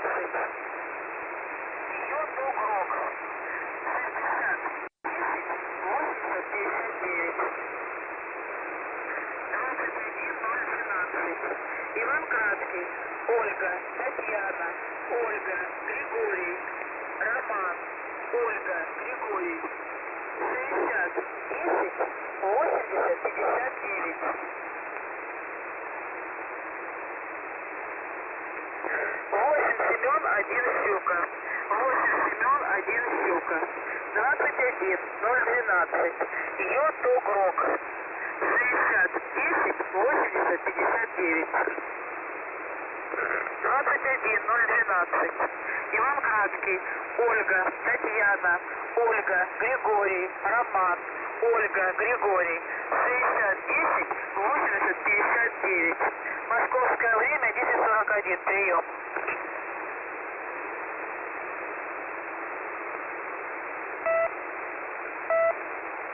Ее Дугрок. 60 10 80 59. 21012. Иван Краткий. Ольга, Татьяна, Ольга, Григорий, Роман, Ольга, Григорий. 60 10 80 59. 8 Семен 1 Щука. 8 Семен 1 Щука. 21 012. Ее Дугрок. 60 10 80 59. 21 012. Иван Краткий. Ольга, Татьяна, Ольга, Григорий, Роман, Ольга, Григорий. 60 10 80 59. Московское время 10:41. Прием.